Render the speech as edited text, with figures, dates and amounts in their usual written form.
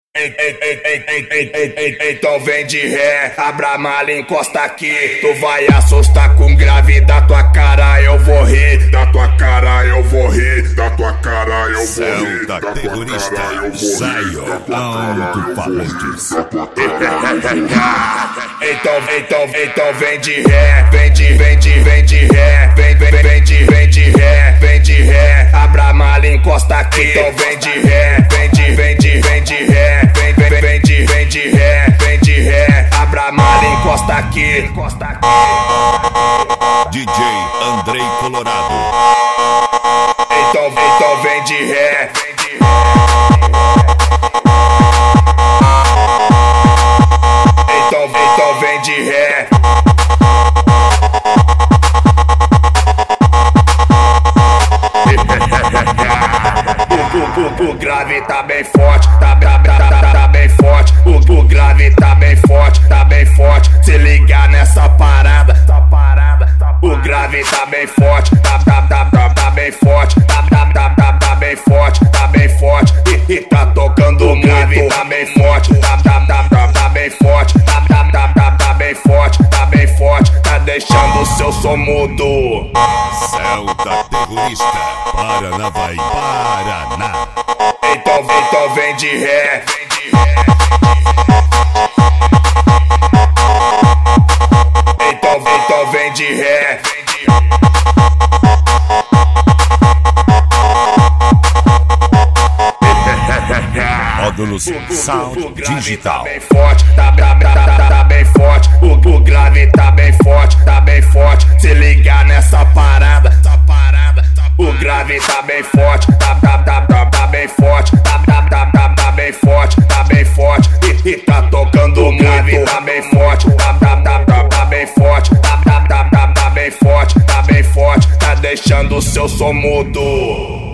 Então vem de ré, abra a mala, encosta aqui. Tu vai assustar com grave, da tua cara eu vou rir. Da tua cara eu vou rir, da tua cara eu vou rir. Da terrorista, Zion, alto-falantes. Então vem de ré, vem de ré, vem de ré, abra a mala, encosta aqui. Então vem de ré, vem de ré, vem de ré, abra a mala, encosta aqui. DJ Andrei Colorado. Então vem de ré. Então vem de ré. O grave tá bem forte, tá bem forte. O grave tá bem forte, tá bem forte. Se ligar nessa parada, o grave tá bem forte, tá bem forte, tá bem forte, tá bem forte. E tá tocando o grave, tá bem forte, tá bem forte, tá bem forte, tá bem forte. Tá deixando o seu som mudo. Céu da terrorista, Paranavaí, Paraná. Então vem de ré. Então vem de ré. Módulos Sound Digital. Tá bem forte, tá bem forte. O grave tá bem forte, tá bem forte. Se ligar nessa parada, o grave tá bem forte, tá bem forte, tá bem forte, tá bem forte. E tá tocando o grave, tá bem forte, tá bem forte, tá bem forte, tá bem forte. Tá deixando o seu som mudo.